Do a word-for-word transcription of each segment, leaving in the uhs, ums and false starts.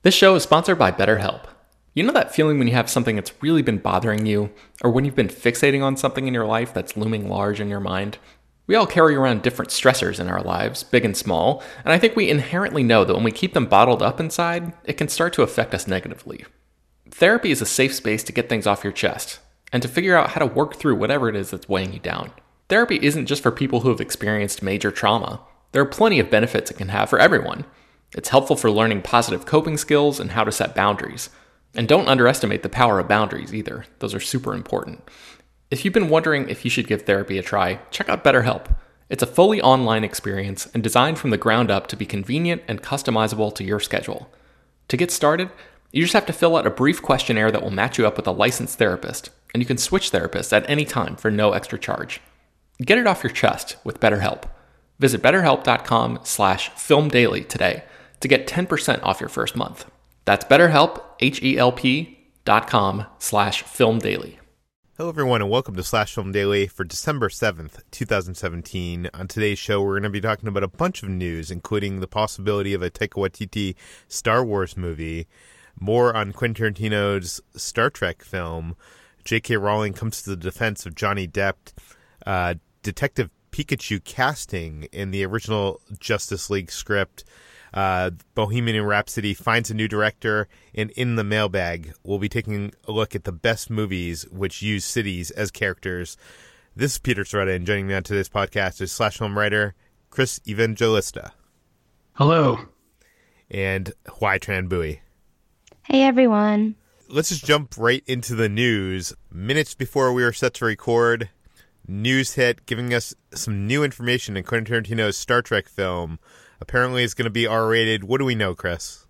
This show is sponsored by BetterHelp. You know that feeling when you have something that's really been bothering you, or when you've been fixating on something in your life that's looming large in your mind? We all carry around different stressors in our lives, big and small, and I think we inherently know that when we keep them bottled up inside, it can start to affect us negatively. Therapy is a safe space to get things off your chest, and to figure out how to work through whatever it is that's weighing you down. Therapy isn't just for people who have experienced major trauma. There are plenty of benefits it can have for everyone. It's helpful for learning positive coping skills and how to set boundaries. And don't underestimate the power of boundaries either. Those are super important. If you've been wondering if you should give therapy a try, check out BetterHelp. It's a fully online experience and designed from the ground up to be convenient and customizable to your schedule. To get started, you just have to fill out a brief questionnaire that will match you up with a licensed therapist, and you can switch therapists at any time for no extra charge. Get it off your chest with BetterHelp. Visit betterhelp.com slash filmdaily today to get ten percent off your first month. That's BetterHelp, H-E-L-P dot com slash filmdaily. Hello, everyone, and welcome to Slash Film Daily for December seventh, twenty seventeen. On today's show, we're going to be talking about a bunch of news, including the possibility of a Taika Waititi Star Wars movie, more on Quentin Tarantino's Star Trek film, J K. Rowling comes to the defense of Johnny Depp, uh, Detective Pikachu casting in the original Justice League script, Uh, Bohemian Rhapsody finds a new director, and in the mailbag, we'll be taking a look at the best movies which use cities as characters. This is Peter Soretta, and joining me on today's podcast is Slash Film writer Chris Evangelista. Hello. And Hoai Tran Bui. Hey, everyone. Let's just jump right into the news. Minutes before we were set to record, news hit giving us some new information in Quentin Tarantino's Star Trek film. Apparently it's going to be R-rated. What do we know, Chris?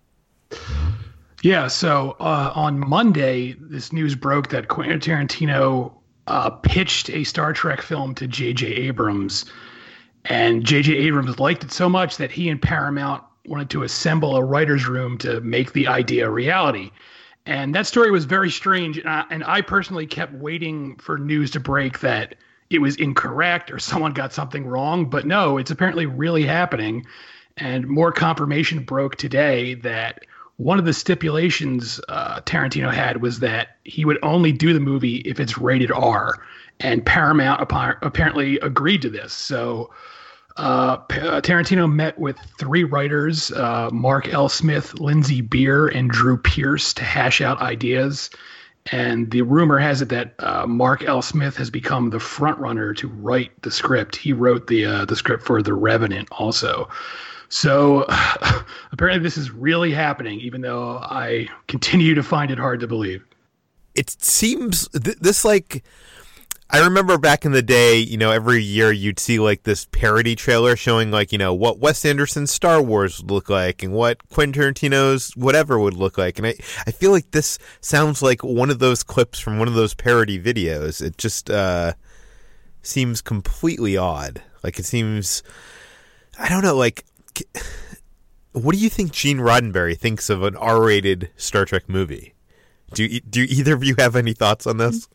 Yeah, so uh, on Monday, this news broke that Quentin Tarantino uh, pitched a Star Trek film to J J. Abrams. And J J. Abrams liked it so much that he and Paramount wanted to assemble a writer's room to make the idea a reality. And that story was very strange. And I, and I personally kept waiting for news to break that it was incorrect or someone got something wrong. But no, it's apparently really happening. And more confirmation broke today that one of the stipulations uh, Tarantino had was that he would only do the movie if it's rated R. And Paramount appa- apparently agreed to this. So uh, P- uh, Tarantino met with three writers, uh, Mark L. Smith, Lindsay Beer, and Drew Pearce, to hash out ideas. And the rumor has it that uh, Mark L. Smith has become the front runner to write the script. He wrote the uh, the script for The Revenant also. So uh, apparently this is really happening, even though I continue to find it hard to believe. It seems th- this like, I remember back in the day, you know, every year you'd see like this parody trailer showing like, you know, what Wes Anderson's Star Wars would look like and what Quentin Tarantino's whatever would look like. And I, I feel like this sounds like one of those clips from one of those parody videos. It just uh, seems completely odd. Like it seems, I don't know, like, what do you think Gene Roddenberry thinks of an R-rated Star Trek movie? Do do either of you have any thoughts on this?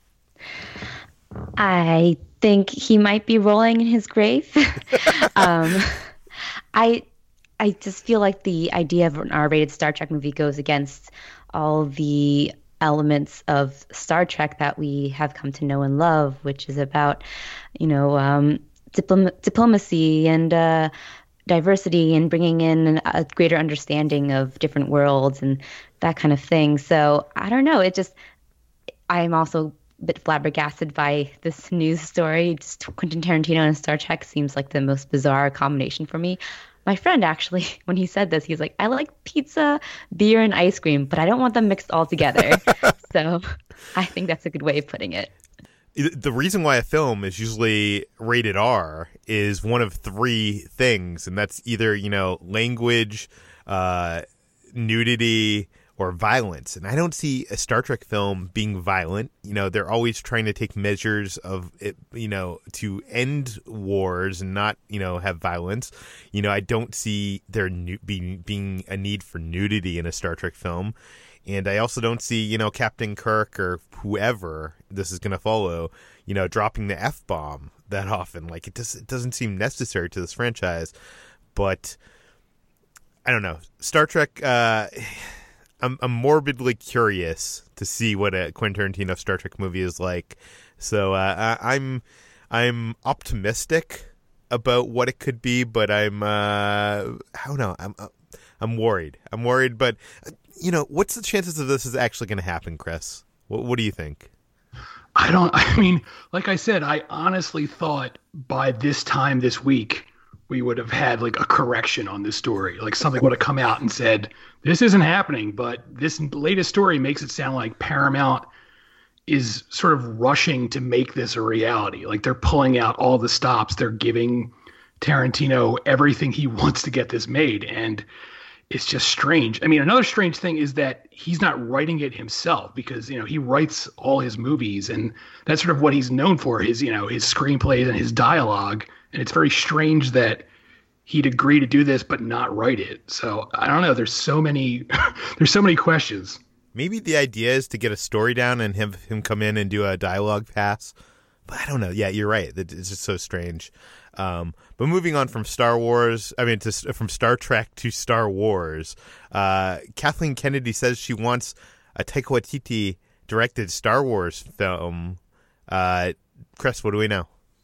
I think he might be rolling in his grave. um, I I just feel like the idea of an R-rated Star Trek movie goes against all the elements of Star Trek that we have come to know and love, which is about, you know, um, diplom- diplomacy and uh, diversity and bringing in a greater understanding of different worlds and that kind of thing. So I don't know. It just, I'm also a bit flabbergasted by this news story. Just Quentin Tarantino and Star Trek seems like the most bizarre combination for me. My friend actually, when he said this, he's like, I like pizza, beer, and ice cream, but I don't want them mixed all together. So I think that's a good way of putting it. The reason why a film is usually rated R is one of three things, and that's either, you know, language, uh, nudity, or violence. And I don't see a Star Trek film being violent. You know, they're always trying to take measures of it, you know, to end wars and not, you know, have violence. You know, I don't see there nu- being, being a need for nudity in a Star Trek film. And I also don't see, you know, Captain Kirk or whoever this is going to follow, you know, dropping the F-bomb that often. Like, it, just, it doesn't seem necessary to this franchise. But, I don't know. Star Trek, uh, I'm, I'm morbidly curious to see what a Quentin Tarantino Star Trek movie is like. So uh, I, I'm I'm optimistic about what it could be, but I'm uh, I don't know. I'm I'm worried. I'm worried, but you know, what's the chances of this is actually going to happen, Chris? What, what do you think? I don't, I mean, like I said, I honestly thought by this time this week, we would have had like a correction on this story. Like something would have come out and said, this isn't happening. But this latest story makes it sound like Paramount is sort of rushing to make this a reality. Like they're pulling out all the stops. They're giving Tarantino everything he wants to get this made. And it's just strange. I mean, another strange thing is that he's not writing it himself because, you know, he writes all his movies and that's sort of what he's known for, his, you know, his screenplays and his dialogue. And it's very strange that he'd agree to do this, but not write it. So I don't know. There's so many, there's so many questions. Maybe the idea is to get a story down and have him come in and do a dialogue pass. But I don't know. Yeah, you're right. It's just so strange. Um, but moving on from Star Wars, I mean, to, from Star Trek to Star Wars, uh, Kathleen Kennedy says she wants a Taika Waititi directed Star Wars film. Uh, Chris, what do we know?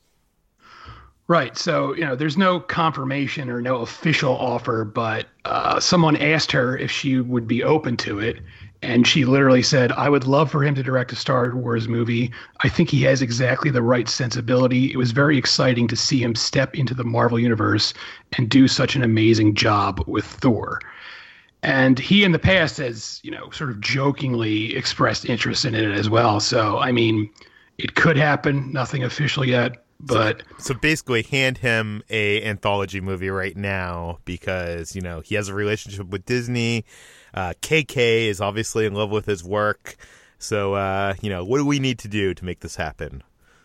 Right. So, you know, there's no confirmation or no official offer, but uh, someone asked her if she would be open to it. And she literally said, I would love for him to direct a Star Wars movie. I think he has exactly the right sensibility. It was very exciting to see him step into the Marvel Universe and do such an amazing job with Thor. And he in the past has, you know, sort of jokingly expressed interest in it as well. So, I mean, it could happen. Nothing official yet. But so, so basically hand him a anthology movie right now because, you know, he has a relationship with Disney. Uh, K K is obviously in love with his work. So, uh, you know, what do we need to do to make this happen?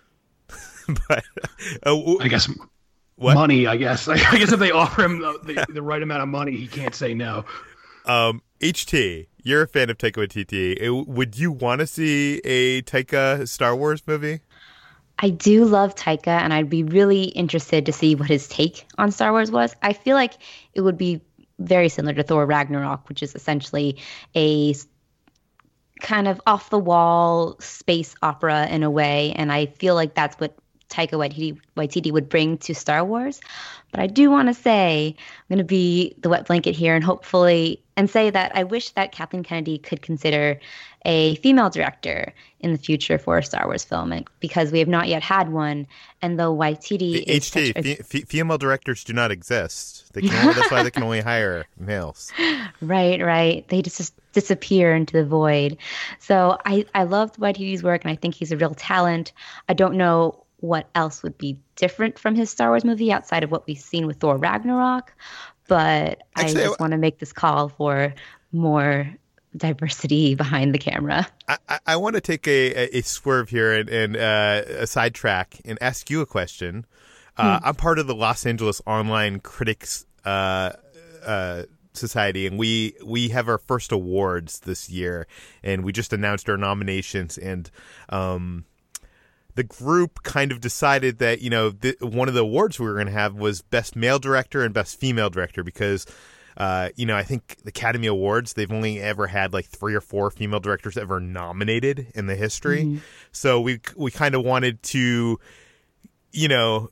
but uh, I guess what? money, I guess. I guess if they offer him the, the right amount of money, he can't say no. Um, H T, you're a fan of Taika Waititi. Would you want to see a Taika Star Wars movie? I do love Taika, and I'd be really interested to see what his take on Star Wars was. I feel like it would be very similar to Thor Ragnarok, which is essentially a kind of off-the-wall space opera in a way, and I feel like that's what Taika Waititi, Waititi would bring to Star Wars. But I do want to say, I'm going to be the wet blanket here and hopefully, and say that I wish that Kathleen Kennedy could consider a female director in the future for a Star Wars film, and, because we have not yet had one. And though Waititi is H T, a, f- female directors do not exist. They can only, that's why they can only hire males. Right, right. They just disappear into the void. So I, I loved Waititi's work, and I think he's a real talent. I don't know what else would be different from his Star Wars movie outside of what we've seen with Thor Ragnarok, but Actually, I just I, want to make this call for more diversity behind the camera. I, I, I want to take a, a swerve here and, and uh, a sidetrack and ask you a question. Uh, hmm. I'm part of the Los Angeles Online Critics uh, uh, Society, and we we have our first awards this year, and we just announced our nominations, and um, the group kind of decided that, you know, th- one of the awards we were going to have was Best Male Director and Best Female Director because, uh, you know, I think the Academy Awards, they've only ever had like three or four female directors ever nominated in the history. Mm-hmm. So we we kind of wanted to, you know,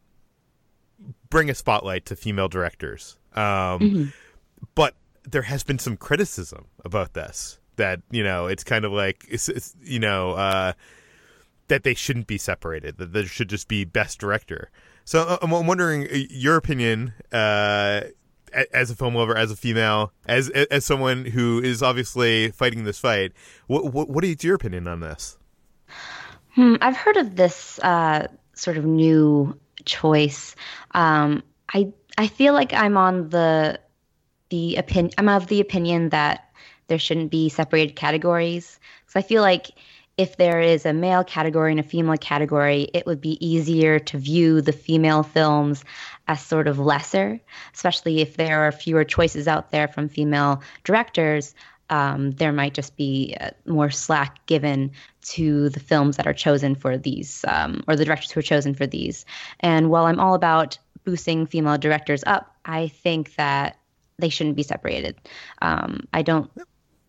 bring a spotlight to female directors. Um, mm-hmm. But there has been some criticism about this that, you know, it's kind of like, it's, it's you know, uh, that they shouldn't be separated, that there should just be best director. So I'm wondering your opinion uh, as a film lover, as a female, as as someone who is obviously fighting this fight. What what, what is your opinion on this? Hmm, I've heard of this uh, sort of new choice. Um, I I feel like I'm on the the opinion. I'm of the opinion that there shouldn't be separated categories. So I feel like if there is a male category and a female category, it would be easier to view the female films as sort of lesser, especially if there are fewer choices out there from female directors. Um, there might just be uh, more slack given to the films that are chosen for these, um, or the directors who are chosen for these. And while I'm all about boosting female directors up, I think that they shouldn't be separated. Um, I don't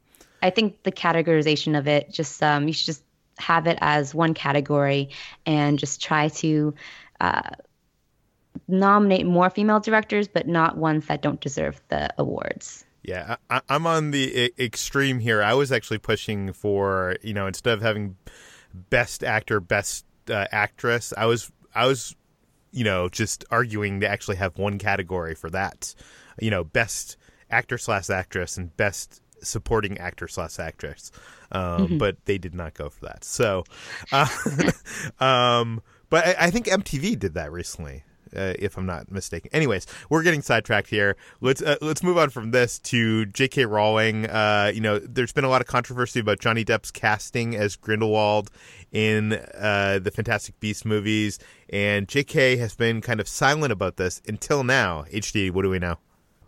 I think the categorization of it, just um, you should just have it as one category and just try to uh, nominate more female directors, but not ones that don't deserve the awards. Yeah, I, I'm on the extreme here. I was actually pushing for, you know, instead of having best actor, best uh, actress, I was, I was, you know, just arguing to actually have one category for that. You know, best actor slash actress and best supporting actor slash actress. Um, mm-hmm. But they did not go for that. So, uh, um, but I, I think M T V did that recently. Uh, if I'm not mistaken. Anyways, we're getting sidetracked here. Let's uh, let's move on from this to J K. Rowling. Uh, you know, there's been a lot of controversy about Johnny Depp's casting as Grindelwald in uh, the Fantastic Beasts movies, and J K has been kind of silent about this until now. H D, what do we know?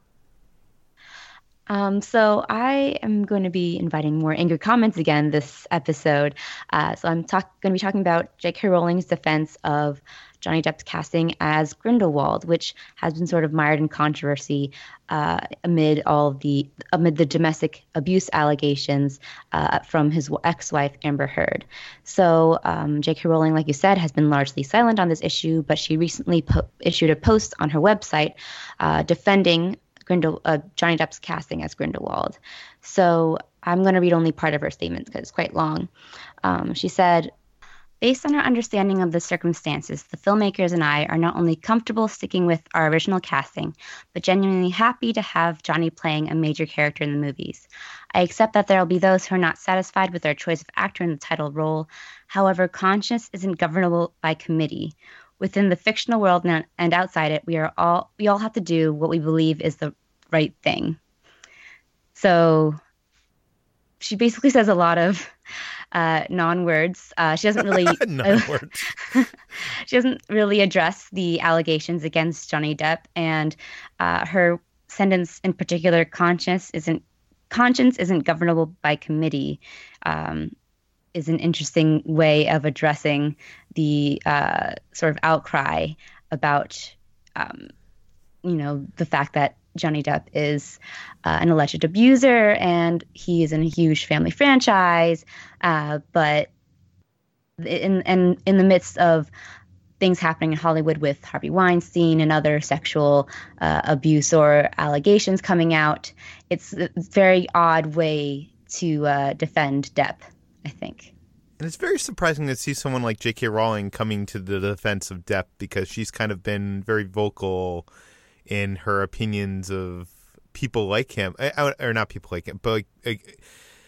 Um, so I am going to be inviting more angry comments again this episode. Uh, so I'm talk- going to be talking about J K. Rowling's defense of Johnny Depp's casting as Grindelwald, which has been sort of mired in controversy uh, amid all the amid the domestic abuse allegations uh, from his ex-wife Amber Heard. So um, J K. Rowling, like you said, has been largely silent on this issue, but she recently po- issued a post on her website uh, defending Grindel- uh, Johnny Depp's casting as Grindelwald. So I'm going to read only part of her statement because it's quite long. Um, she said, "Based on our understanding of the circumstances, the filmmakers and I are not only comfortable sticking with our original casting, but genuinely happy to have Johnny playing a major character in the movies. I accept that there will be those who are not satisfied with our choice of actor in the title role. However, conscience isn't governable by committee. Within the fictional world and outside it, we are all we all have to do what we believe is the right thing." So she basically says a lot of uh, non-words. Uh, she doesn't really non-words. She doesn't really address the allegations against Johnny Depp, and uh, her sentence in particular, "conscience isn't conscience isn't governable by committee," um, is an interesting way of addressing the uh, sort of outcry about, um, you know, the fact that Johnny Depp is uh, an alleged abuser and he is in a huge family franchise, uh, but in, in in the midst of things happening in Hollywood with Harvey Weinstein and other sexual uh, abuse or allegations coming out, it's a very odd way to uh, defend Depp, I think. And it's very surprising to see someone like J K. Rowling coming to the defense of Depp, because she's kind of been very vocal in her opinions of people like him, or not people like him, but like,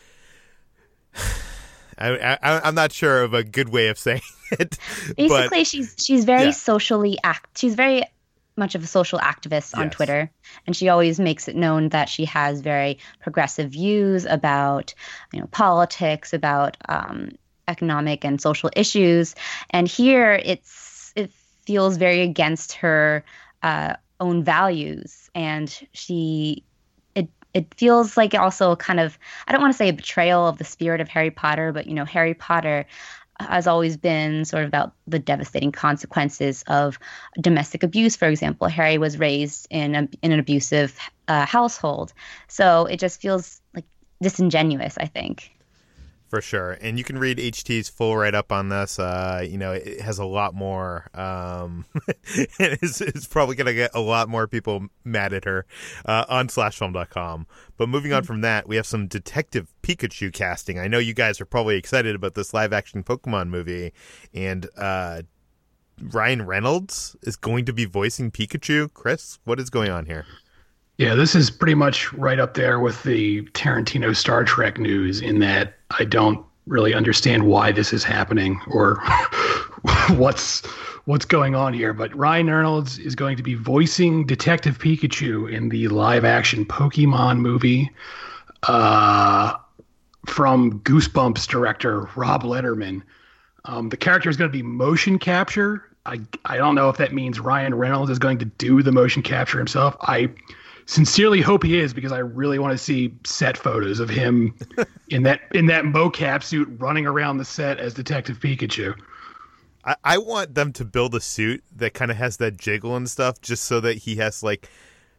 I, I, I'm not sure of a good way of saying it. Basically, but, she's she's very yeah. socially act. She's very much of a social activist on yes. Twitter, and she always makes it known that she has very progressive views about, you know, politics, about um, economic and social issues. And here, it's it feels very against her uh, own values, and she it it feels like also kind of, I don't want to say a betrayal of the spirit of Harry Potter, but you know, Harry Potter has always been sort of about the devastating consequences of domestic abuse. For example, Harry was raised in a, in an abusive uh, household, so it just feels like disingenuous, I think. For sure. And you can read H T's full write-up on this. Uh, you know, it has a lot more. Um, it's, it's probably going to get a lot more people mad at her uh, on slash film dot com. But moving on from that, we have some Detective Pikachu casting. I know you guys are probably excited about this live-action Pokemon movie. And uh, Ryan Reynolds is going to be voicing Pikachu. Chris, what is going on here? Yeah, this is pretty much right up there with the Tarantino Star Trek news, in that I don't really understand why this is happening or what's what's going on here. But Ryan Reynolds is going to be voicing Detective Pikachu in the live-action Pokemon movie uh, from Goosebumps director Rob Letterman. Um, the character is going to be motion capture. I, I don't know if that means Ryan Reynolds is going to do the motion capture himself. I sincerely hope he is, because I really want to see set photos of him in that in that mocap suit running around the set as Detective Pikachu. I, I want them to build a suit that kind of has that jiggle and stuff, just so that he has like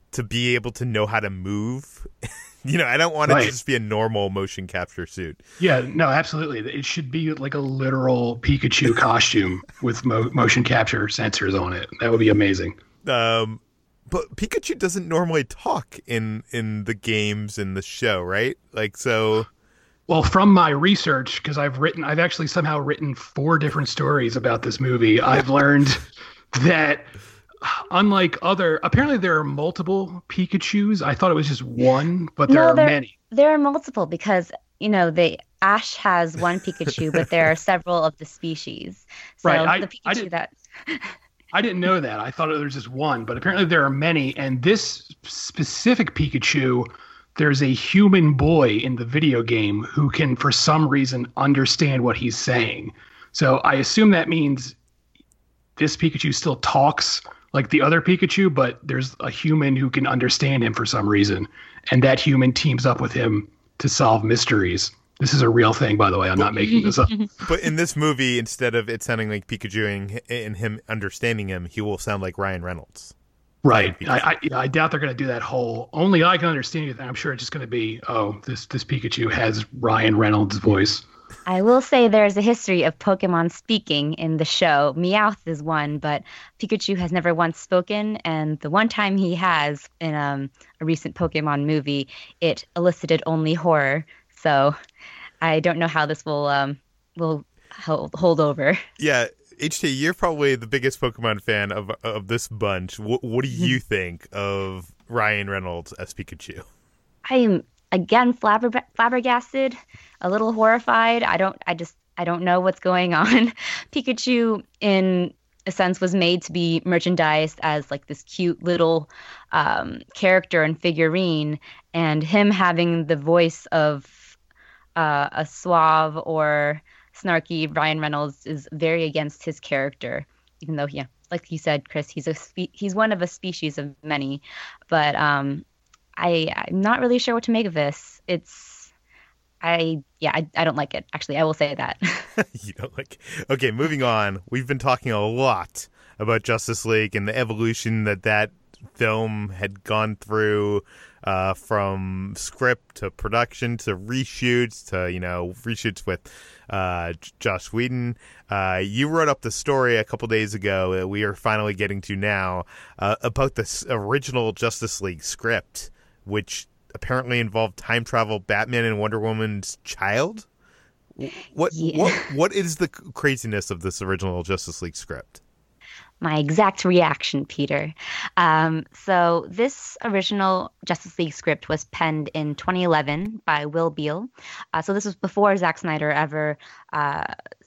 to be able to know how to move. You know, I don't want it Right. to just be a normal motion capture suit. Yeah, no, absolutely. It should be like a literal Pikachu costume with mo- motion capture sensors on it. That would be amazing. Um, but Pikachu doesn't normally talk in in the games in the show, right? Like, so. Well, from my research, because I've written, I've actually somehow written four different stories about this movie. I've learned that unlike other, apparently there are multiple Pikachus. I thought it was just one, but there No, are there- many. There are multiple because, you know, they Ash has one Pikachu, but there are several of the species. So Right, I- the I Pikachu did- that I didn't know that. I thought there was just one, but apparently there are many. And this specific Pikachu, there's a human boy in the video game who can, for some reason, understand what he's saying. So I assume that means this Pikachu still talks like the other Pikachu, but there's a human who can understand him for some reason. And that human teams up with him to solve mysteries. This is a real thing, by the way. I'm not making this up. But in this movie, instead of it sounding like Pikachu and, and him understanding him, he will sound like Ryan Reynolds. Right. I, I, I doubt they're going to do that whole only I can understand you thing. I'm sure it's just going to be, oh, this, this Pikachu has Ryan Reynolds' voice. I will say there's a history of Pokemon speaking in the show. Meowth is one, but Pikachu has never once spoken. And the one time he has in um, a recent Pokemon movie, it elicited only horror. So I don't know how this will um, will hold, hold over. Yeah, H T, you're probably the biggest Pokemon fan of of this bunch. What, what do you think of Ryan Reynolds as Pikachu? I am again flabber- flabbergasted, a little horrified. I don't. I just. I don't know what's going on. Pikachu, in a sense, was made to be merchandised as like this cute little um, character and figurine, and him having the voice of uh, a suave or snarky Ryan Reynolds is very against his character. Even though, yeah, like you said, Chris, he's a spe- he's one of a species of many, but um. I, I'm not really sure what to make of this. It's, I, yeah, I, I don't like it. Actually, I will say that. You don't like it. Okay, moving on. We've been talking a lot about Justice League and the evolution that that film had gone through, uh, from script to production to reshoots to, you know, reshoots with uh, Joss Whedon. Uh, you wrote up the story a couple days ago that we are finally getting to now uh, about this original Justice League script, which apparently involved time travel, Batman and Wonder Woman's child. What Yeah. what what is the craziness of this original Justice League script? My exact reaction, Peter. Um, so this original Justice League script was penned in twenty eleven by Will Beall. Uh, so this was before Zack Snyder ever uh,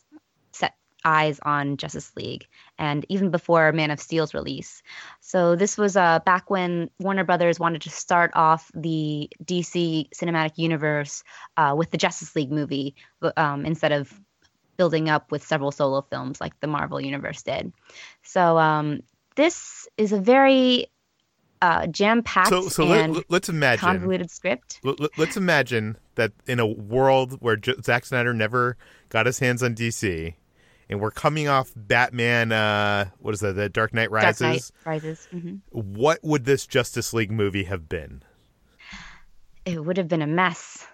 set eyes on Justice League, and even before Man of Steel's release. So this was uh, back when Warner Brothers wanted to start off the D C cinematic universe uh, with the Justice League movie um, instead of building up with several solo films like the Marvel Universe did. So um, this is a very uh, jam-packed So so and let, let's imagine convoluted script. let, let- let's imagine that in a world where J- Zack Snyder never got his hands on D C, and we're coming off Batman. Uh, what is that? The Dark Knight Rises. Dark Knight Rises. hmm What would this Justice League movie have been? It would have been a mess.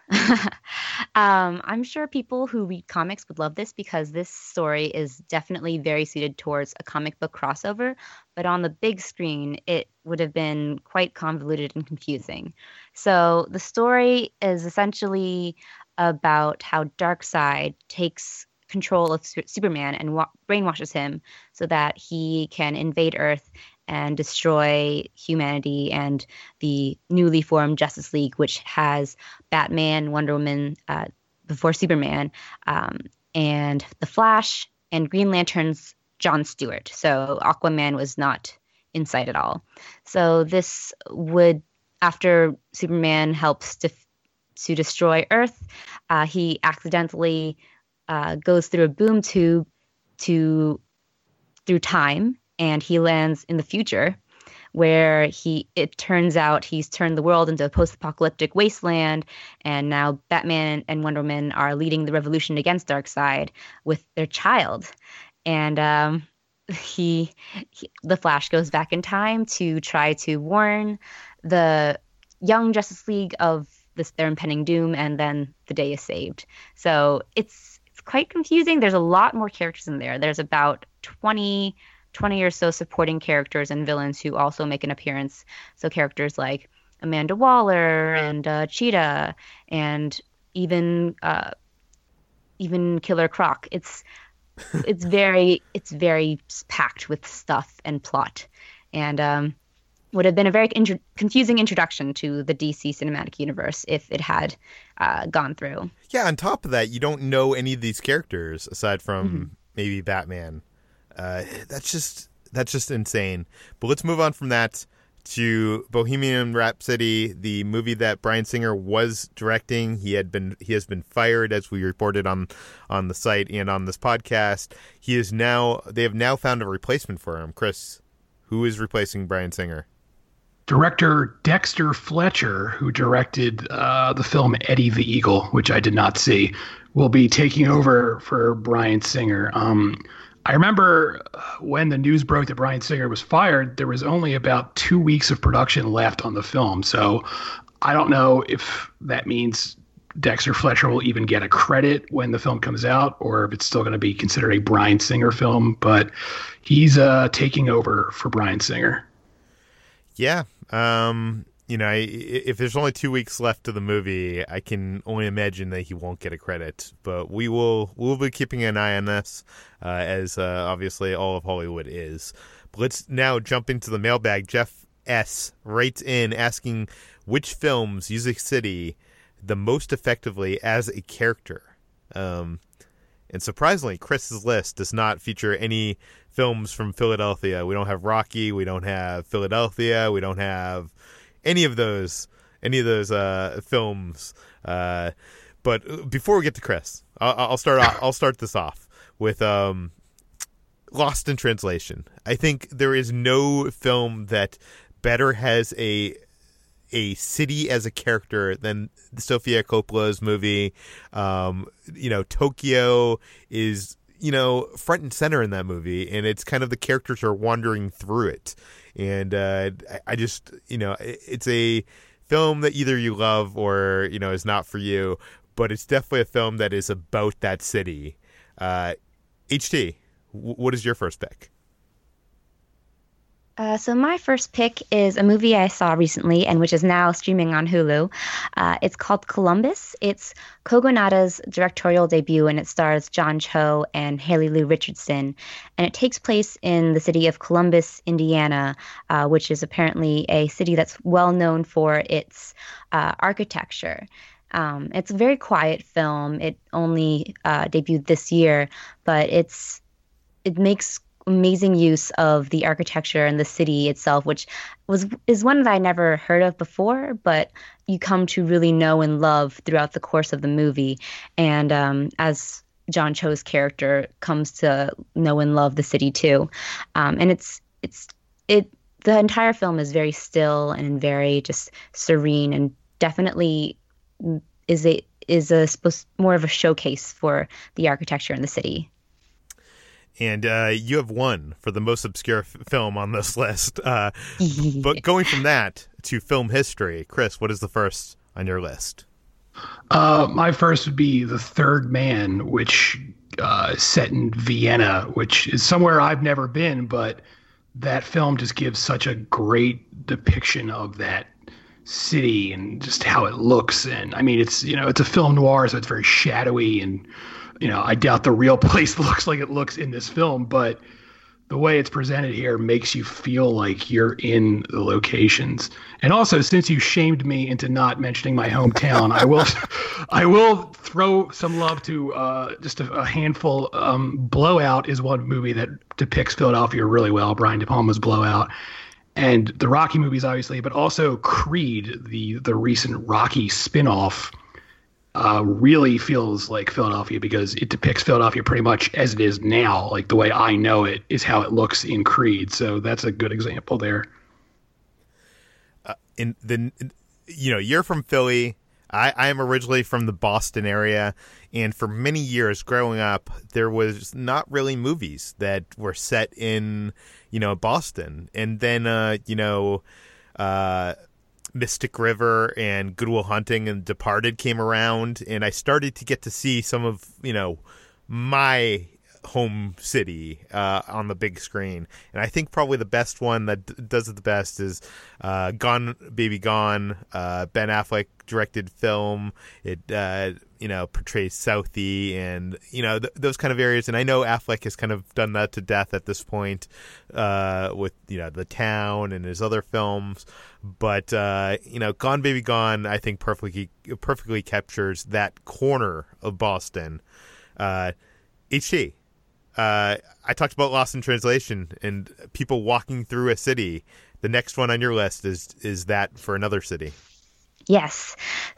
um, I'm sure people who read comics would love this because this story is definitely very suited towards a comic book crossover. But on the big screen, it would have been quite convoluted and confusing. So the story is essentially about how Darkseid takes control of Su- Superman and wa- brainwashes him so that he can invade Earth and destroy humanity and the newly formed Justice League, which has Batman, Wonder Woman, uh, before Superman, um, and the Flash, and Green Lantern's John Stewart. So Aquaman was not in sight at all. So this would, after Superman helps to, to destroy Earth, uh, he accidentally uh, goes through a boom tube to through time, and he lands in the future where he it turns out he's turned the world into a post-apocalyptic wasteland, and now Batman and Wonder Woman are leading the revolution against Darkseid with their child. And um, he, he the Flash goes back in time to try to warn the young Justice League of this their impending doom, and then the day is saved. So it's it's quite confusing. There's a lot more characters in there. There's about twenty, twenty or so supporting characters and villains who also make an appearance. So characters like Amanda Waller and uh, Cheetah, and even uh, even Killer Croc. It's it's very it's very packed with stuff and plot, and um, would have been a very intro- confusing introduction to the D C cinematic universe if it had uh, gone through. Yeah, on top of that, you don't know any of these characters aside from Mm-hmm. maybe Batman. Uh, that's just that's just insane. But let's move on from that to Bohemian Rhapsody, the movie that Bryan Singer was directing. He had been he has been fired, as we reported on on the site and on this podcast. He is now they have now found a replacement for him. Chris, who is replacing Bryan Singer? Director Dexter Fletcher, who directed uh, the film Eddie the Eagle, which I did not see, will be taking over for Bryan Singer. Um, I remember when the news broke that Bryan Singer was fired, there was only about two weeks of production left on the film. So I don't know if that means Dexter Fletcher will even get a credit when the film comes out, or if it's still going to be considered a Bryan Singer film. But he's uh, taking over for Bryan Singer. Yeah. Um, you know, if there's only two weeks left to the movie, I can only imagine that he won't get a credit. But we will we'll be keeping an eye on this, uh, as uh, obviously all of Hollywood is. But let's now jump into the mailbag. Jeff S. writes in asking which films use a city the most effectively as a character. Um, and surprisingly, Chris's list does not feature any films from Philadelphia. We don't have Rocky. We don't have Philadelphia. We don't have any of those, any of those uh, films. Uh, but before we get to Chris, I'll, I'll start. Off, I'll start this off with um, Lost in Translation. I think there is no film that better has a a city as a character than Sofia Coppola's movie. Um, you know, Tokyo is, you know, front and center in that movie, and it's kind of the characters are wandering through it. And uh, I, I just, you know, it, it's a film that either you love or, you know, is not for you, but it's definitely a film that is about that city. Uh, H T, w- what is your first pick? Uh, so my first pick is a movie I saw recently and which is now streaming on Hulu. Uh, it's called Columbus. It's Kogonada's directorial debut, and it stars John Cho and Haley Lu Richardson. And it takes place in the city of Columbus, Indiana, uh, which is apparently a city that's well known for its uh, architecture. Um, it's a very quiet film. It only uh, debuted this year, but it's it makes amazing use of the architecture and the city itself, which was is one that I never heard of before, but you come to really know and love throughout the course of the movie. And um, as John Cho's character comes to know and love the city too, um, and it's it's it the entire film is very still and very just serene, and definitely is a is a supposed more of a showcase for the architecture in the city. And uh, you have one for the most obscure f- film on this list. Uh, but going from that to film history, Chris, what is the first on your list? Uh, my first would be The Third Man, which uh, is set in Vienna, which is somewhere I've never been, but that film just gives such a great depiction of that city and just how it looks. And I mean, it's, you know, it's a film noir, so it's very shadowy, and you know, I doubt the real place looks like it looks in this film, but the way it's presented here makes you feel like you're in the locations. And also, since you shamed me into not mentioning my hometown, I will, I will throw some love to uh, just a, a handful. Um, Blowout is one movie that depicts Philadelphia really well. Brian De Palma's Blowout, and the Rocky movies, obviously, but also Creed, the the recent Rocky spinoff. Uh, really feels like Philadelphia because it depicts Philadelphia pretty much as it is now. Like the way I know it is how it looks in Creed. So that's a good example there. Uh, in the, you know, you're from Philly. I, I am originally from the Boston area. And for many years growing up, there was not really movies that were set in, you know, Boston. And then, uh, you know, uh, Mystic River and Good Will Hunting and Departed came around, and I started to get to see some of, you know, my home city uh, on the big screen. And I think probably the best one that d- does it the best is uh, Gone Baby Gone, uh, Ben Affleck directed film. It, uh, you know, portrays Southie and, you know, th- those kind of areas. And I know Affleck has kind of done that to death at this point uh, with, you know, The Town and his other films. But, uh, you know, Gone Baby Gone, I think perfectly, perfectly captures that corner of Boston. Uh, H T, uh, I talked about Lost in Translation and people walking through a city. The next one on your list is is that for another city. Yes.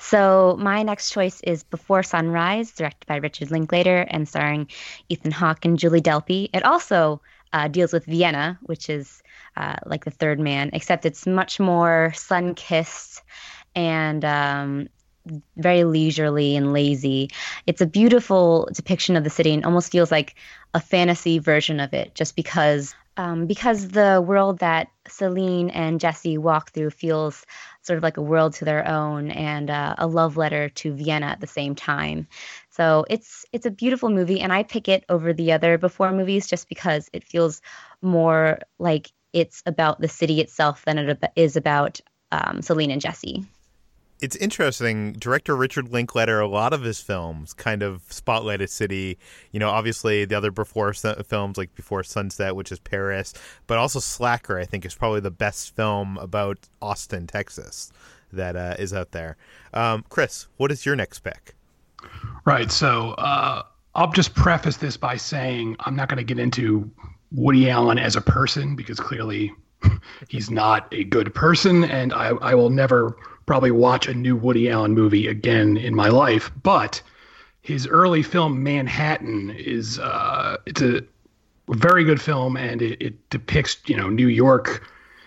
So my next choice is Before Sunrise, directed by Richard Linklater and starring Ethan Hawke and Julie Delpy. It also uh, deals with Vienna, which is uh, like The Third Man, except it's much more sun-kissed and um, very leisurely and lazy. It's a beautiful depiction of the city and almost feels like a fantasy version of it, just because um, because the world that Celine and Jesse walk through feels sort of like a world to their own and uh, a love letter to Vienna at the same time. So it's it's a beautiful movie, and I pick it over the other Before movies just because it feels more like it's about the city itself than it is about um, Celine and Jesse. It's interesting. Director Richard Linklater, a lot of his films kind of spotlight a city. You know, obviously the other Before films like Before Sunset, which is Paris, but also Slacker, I think, is probably the best film about Austin, Texas that uh, is out there. Um, Chris, what is your next pick? Right. So uh, I'll just preface this by saying I'm not going to get into Woody Allen as a person because clearly he's not a good person, and I, I will never probably watch a new Woody Allen movie again in my life. But his early film Manhattan is uh, it's a very good film, and it, it depicts, you know, New York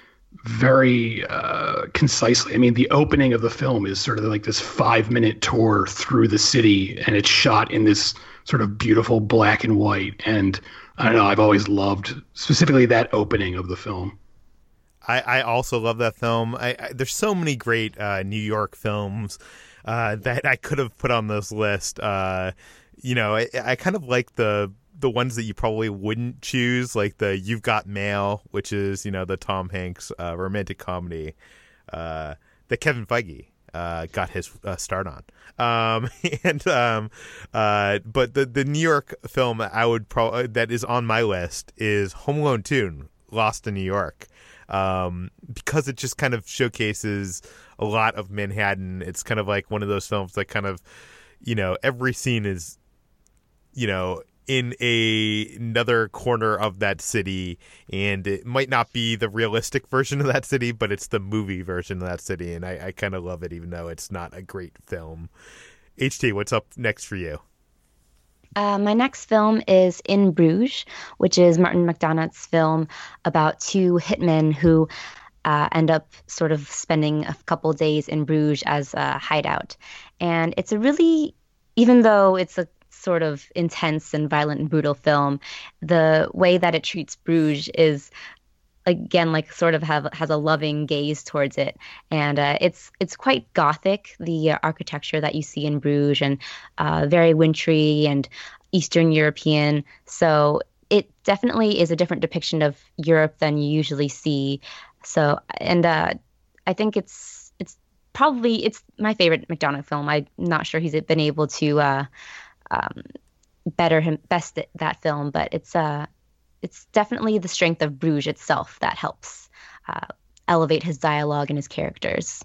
very uh, concisely. I mean, the opening of the film is sort of like this five minute tour through the city, and it's shot in this sort of beautiful black and white. And I don't know, I've always loved specifically that opening of the film. I, I also love that film. I, I, there's so many great uh, New York films uh, that I could have put on this list. Uh, you know, I, I kind of like the the ones that you probably wouldn't choose, like the You've Got Mail, which is, you know, the Tom Hanks uh, romantic comedy uh, that Kevin Feige uh, got his uh, start on. Um, and um, uh, but the the New York film I would pro- that is on my list is Home Alone two, Lost in New York. Um, because it just kind of showcases a lot of Manhattan. It's kind of like one of those films that kind of, you know, every scene is, you know, in a another corner of that city, and it might not be the realistic version of that city, but it's the movie version of that city, and I, I kind of love it, even though it's not a great film. H T, what's up next for you? Uh, my next film is In Bruges, which is Martin McDonagh's film about two hitmen who uh, end up sort of spending a couple days in Bruges as a hideout. And it's a really, even though it's a sort of intense and violent and brutal film, the way that it treats Bruges is, again, like sort of have has a loving gaze towards it, and uh, it's it's quite gothic, the uh, architecture that you see in Bruges, and uh, very wintry and Eastern European. So it definitely is a different depiction of Europe than you usually see. So and uh, I think it's it's probably it's my favorite McDonagh film. I'm not sure he's been able to uh, um, better him best that film, but it's uh It's definitely the strength of Bruges itself that helps uh, elevate his dialogue and his characters.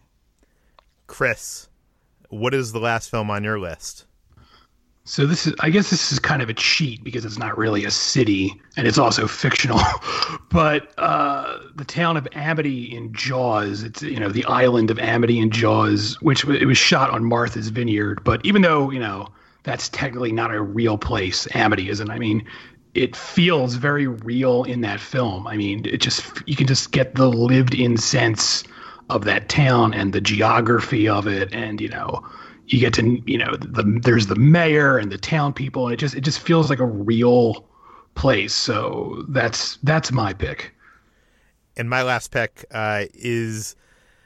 Chris, what is the last film on your list? So this is, I guess this is kind of a cheat because it's not really a city and it's also fictional, but uh, the town of Amity in Jaws, it's, you know, the island of Amity in Jaws, which it was shot on Martha's Vineyard. But even though, you know, that's technically not a real place, Amity isn't. I mean, it feels very real in that film. I mean, it just, you can just get the lived in sense of that town and the geography of it. And, you know, you get to, you know, the, there's the mayor and the town people. And it just, it just feels like a real place. So that's, that's my pick. And my last pick uh, is,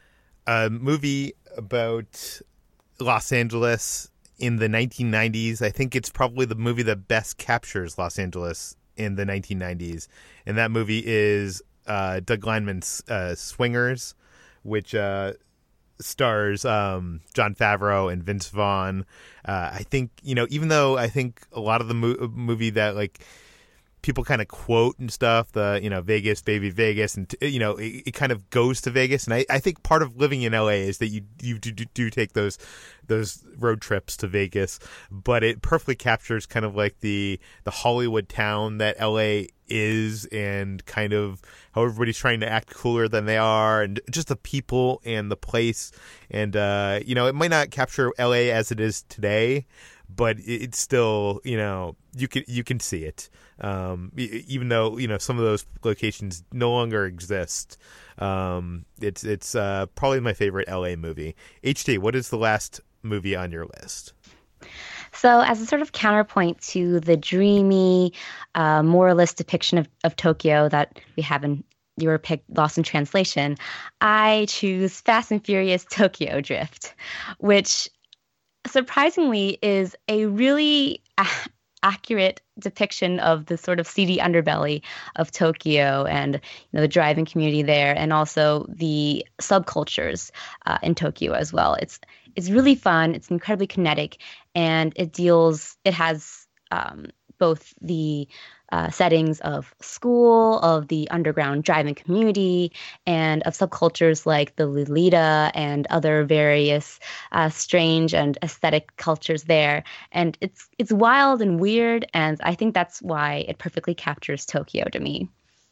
a movie about Los Angeles in the nineteen nineties. I think it's probably the movie that best captures Los Angeles in the nineteen nineties. And that movie is uh, Doug Liman's uh, Swingers, which uh, stars um, Jon Favreau and Vince Vaughn. Uh, I think, you know, even though I think a lot of the mo- movie that, like, people kind of quote and stuff, the, you know, Vegas, baby Vegas, and, you know, it, it kind of goes to Vegas. And I, I think part of living in L A is that you you do, do take those those road trips to Vegas, but it perfectly captures kind of like the the Hollywood town that L A is, and kind of how everybody's trying to act cooler than they are, and just the people and the place. And, uh, you know, it might not capture L A as it is today, but it's still, you know, you can you can see it, um, even though, you know, some of those locations no longer exist. Um, it's it's uh, probably my favorite L A movie. H T, what is the last movie on your list? So as a sort of counterpoint to the dreamy, uh, moralist depiction of, of Tokyo that we have in your pick, Lost in Translation, I choose Fast and Furious Tokyo Drift, which surprisingly is a really a- accurate depiction of the sort of seedy underbelly of Tokyo, and, you know, the driving community there, and also the subcultures uh, in Tokyo as well. It's it's really fun. It's incredibly kinetic, and it deals. It has um, both the uh, settings of school, of the underground driving community, and of subcultures like the Lolita and other various uh, strange and aesthetic cultures there. And it's it's wild and weird, and I think that's why it perfectly captures Tokyo to me.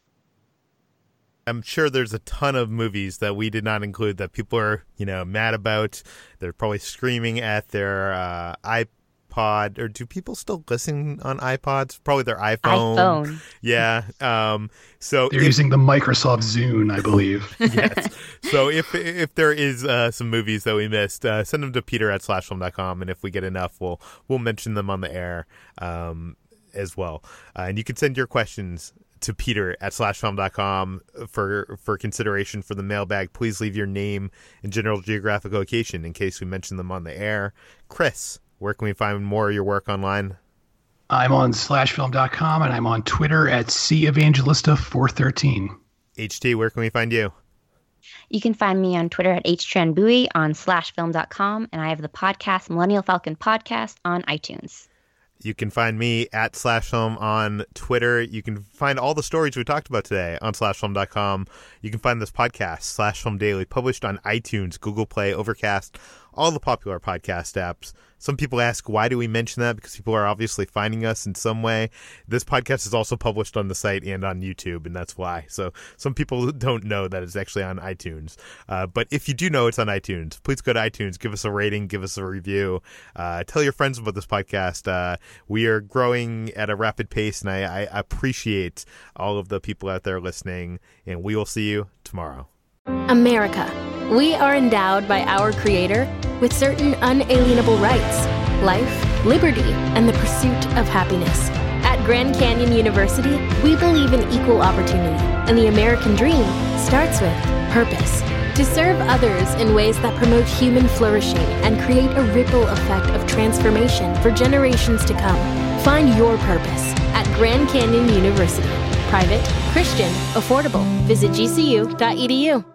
I'm sure there's a ton of movies that we did not include that people are, you know, mad about. They're probably screaming at their uh, iPod, or do people still listen on iPods? Probably their iPhone. iPhone. Yeah. Um, so They're if, using the Microsoft Zune, I believe. yes. So if if there is uh, some movies that we missed, uh, send them to Peter at slash film dot com, and if we get enough, we'll we'll mention them on the air um, as well. Uh, and you can send your questions to Peter at slash film dot com for for consideration for the mailbag. Please leave your name and general geographic location in case we mention them on the air. Chris, where can we find more of your work online? I'm on slash film dot com, and I'm on Twitter at C Evangelista four thirteen. H T, where can we find you? You can find me on Twitter at HTranBui, on slash film dot com, and I have the podcast Millennial Falcon Podcast on iTunes. You can find me at Slash Film on Twitter. You can find all the stories we talked about today on slash film dot com. You can find this podcast, Slash Film Daily, published on iTunes, Google Play, Overcast, all the popular podcast apps. Some people ask, why do we mention that? Because people are obviously finding us in some way. This podcast is also published on the site and on YouTube, and that's why. So some people don't know that it's actually on iTunes. Uh, but if you do know it's on iTunes, please go to iTunes, give us a rating, give us a review. Uh, tell your friends about this podcast. Uh, we are growing at a rapid pace, and I, I appreciate all of the people out there listening, and we will see you tomorrow. America. We are endowed by our Creator with certain unalienable rights: life, liberty, and the pursuit of happiness. At Grand Canyon University, we believe in equal opportunity, and the American dream starts with purpose. To serve others in ways that promote human flourishing and create a ripple effect of transformation for generations to come. Find your purpose at Grand Canyon University. Private, Christian, affordable. Visit G C U dot E D U.